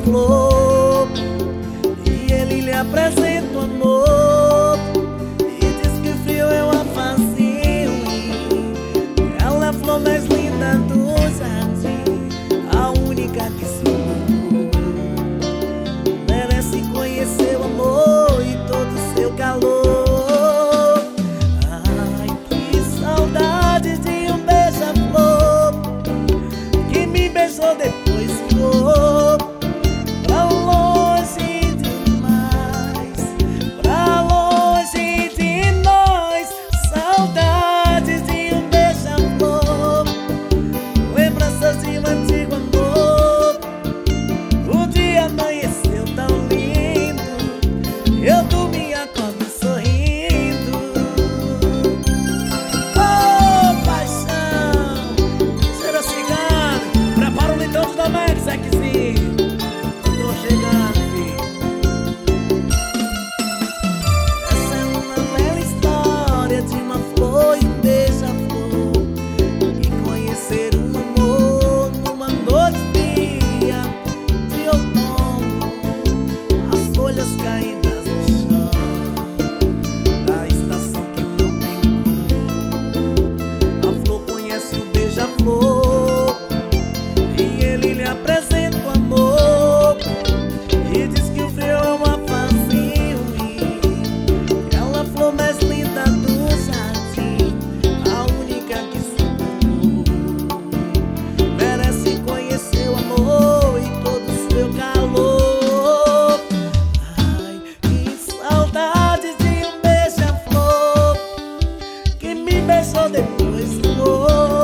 beija-flor e ele lhe apresenta o amor e diz que o frio é uma fácil. Ela é a flor mais linda do jardim, a única que se merece conhecer o amor e todo o seu calor. Ai, que saudade de um beija-flor que me beijou depois ficou pra longe demais, pra longe de nós. Saudades de um beija-flor, lembranças de um antigo amor. O dia amanheceu tão lindo, eu dormi e acordo sorrindo. Oh, paixão, cheira cigano, prepara o leitão de Domex, Zequezinho. Tô chegando, filho. Essa é uma bela história de uma flor e um beija-flor que conheceram um amor numa noite fria de outono, as folhas caídas no chão da estação que não tem cor. A flor conhece o beija-flor e ele lhe apresenta o amor e diz que o frio é uma fácil. Ela é a flor mais linda do jardim, a única que suportou, merece conhecer o amor e todo o seu calor. Ai, que saudade de um beija-flor que me beijou depois voou